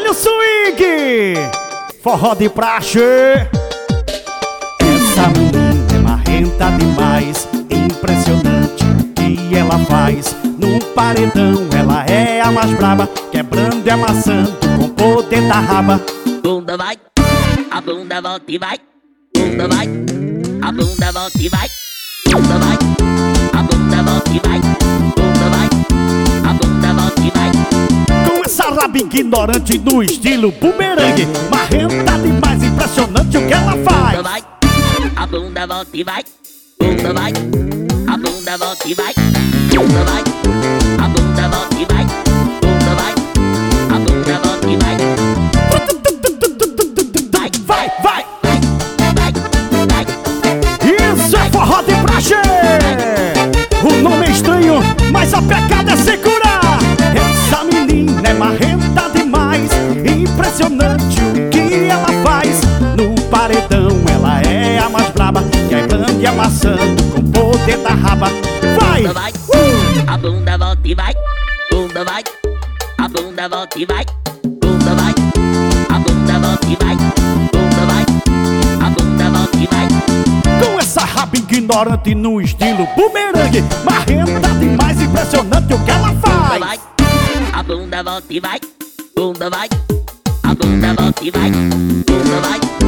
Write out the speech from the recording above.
o swing, forró de praxe. Essa menina é marrenta demais, impressionante o que ela faz. No paredão ela é a mais braba, quebrando e amassando com o poder da raba. Bunda vai, a bunda volta e vai. Bunda vai, a bunda volta e vai. Bunda vai, a bunda volta e vai. Bunda vai, a bunda volta e vai. Com essa raba ignorante no estilo bumerangue, marrenta demais, impressionante o que ela faz. Bunda vai, a bunda volta e vai. Bunda vai, a bunda volta e vai. Bunda vai, a bunda volta e vai. Bunda vai, a bunda volta e vai. Vai, vai, Vai, vai. isso é forró de praxe. O nome é estranho, mas a pecada é segurar. Essa menina é marrenta demais, impressionante o que ela faz. No paredão ela é a mais braba, quebrando e amassando com o poder da raba. Vai, Bunda vai, a bunda volta e vai. Bunda vai, a bunda volta e vai. Bunda vai, a bunda volta e vai. Bunda vai, a bunda volta e vai. com essa raba ignorante no estilo bumerangue, marrenta demais, impressionante o que ela Bunda faz. vai, a bunda volta e vai. Bunda vai, a bunda volta e vai. Bunda vai,